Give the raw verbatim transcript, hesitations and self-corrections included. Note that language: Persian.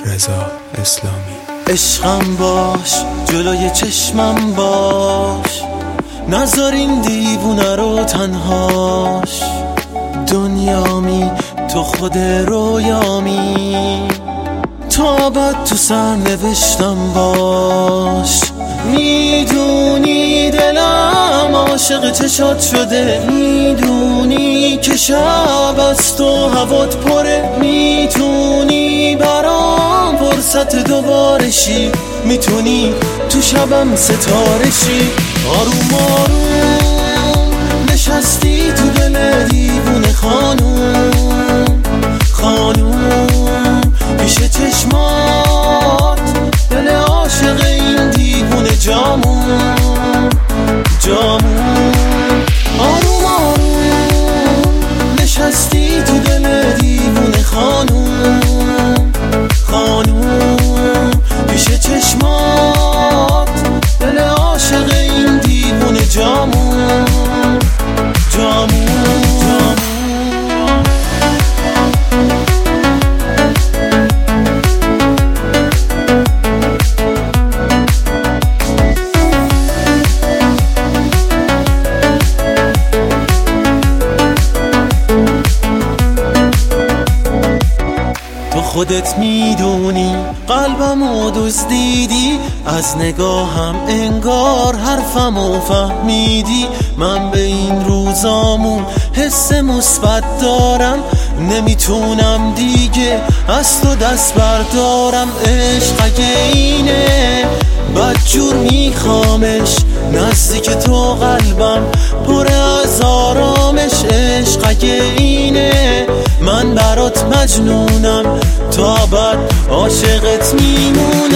رضا اسلامی. عشقم باش، جلوی چشمم باش، نذار این دیوونه رو تنهاش. دنیامی تو خود رویامی، تا بعد تو سر نوشتم باش. میدونی دلم عاشق چشات شده، میدونی که شب از تو هوات پره، میتونی برام فرصت دوبارشی، میتونی تو شبم ستارشی. آروم آروم نشستی تو دل دیوونه خانوم، خانوم پیش چشمات دل عاشق این دیوونه جامون، جامون. آروم آروم نشستی تو دل دیوونه خانوم، خانوم پیش چشمات دل عاشق این دیوونه جامون، جامون، جامون. خودت میدونی قلبمو دزدیدی، از نگاهم انگار حرفمو فهمیدی. من به این روزامون حس مثبت دارم، نمیتونم دیگه از تو دست بردارم. عشق اگه اینه بدجور میخوامش، نزدیک تو قلبم پر از آرامش. عشق اگه اینه من برات مجنونم، تا بعد عاشقت میمونم.